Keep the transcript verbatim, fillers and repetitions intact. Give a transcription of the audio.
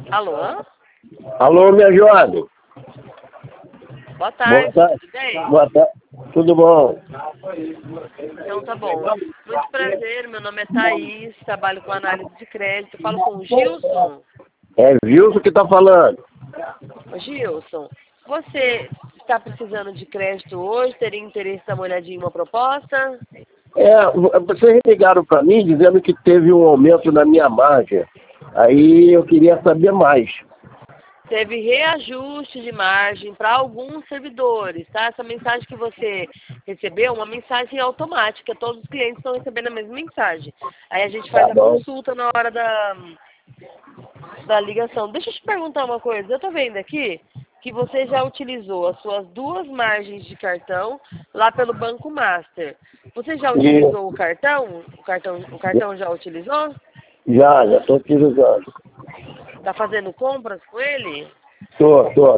Alô? Alô, minha jovem. Boa tarde, Boa tarde. tudo bem? Boa tarde. Tudo bom? Então tá bom. Muito prazer, meu nome é Thaís, trabalho com análise de crédito. Falo com o Gilson. É Wilson que tá falando. Ô, Gilson, você está precisando de crédito hoje? Teria interesse em dar uma olhadinha em uma proposta? É, vocês ligaram para mim dizendo que teve um aumento na minha margem. Aí eu queria saber mais. Teve reajuste de margem para alguns servidores, tá? Essa mensagem que você recebeu é uma mensagem automática. Todos os clientes estão recebendo a mesma mensagem. Aí a gente faz Tá a bom. consulta na hora da, da ligação. Deixa eu te perguntar uma coisa. Eu tô vendo aqui que você já utilizou as suas duas margens de cartão lá pelo Banco Master. Você já utilizou o cartão? O cartão, o cartão já utilizou? Já, já estou utilizando. Tá fazendo compras com ele? Tô, tô.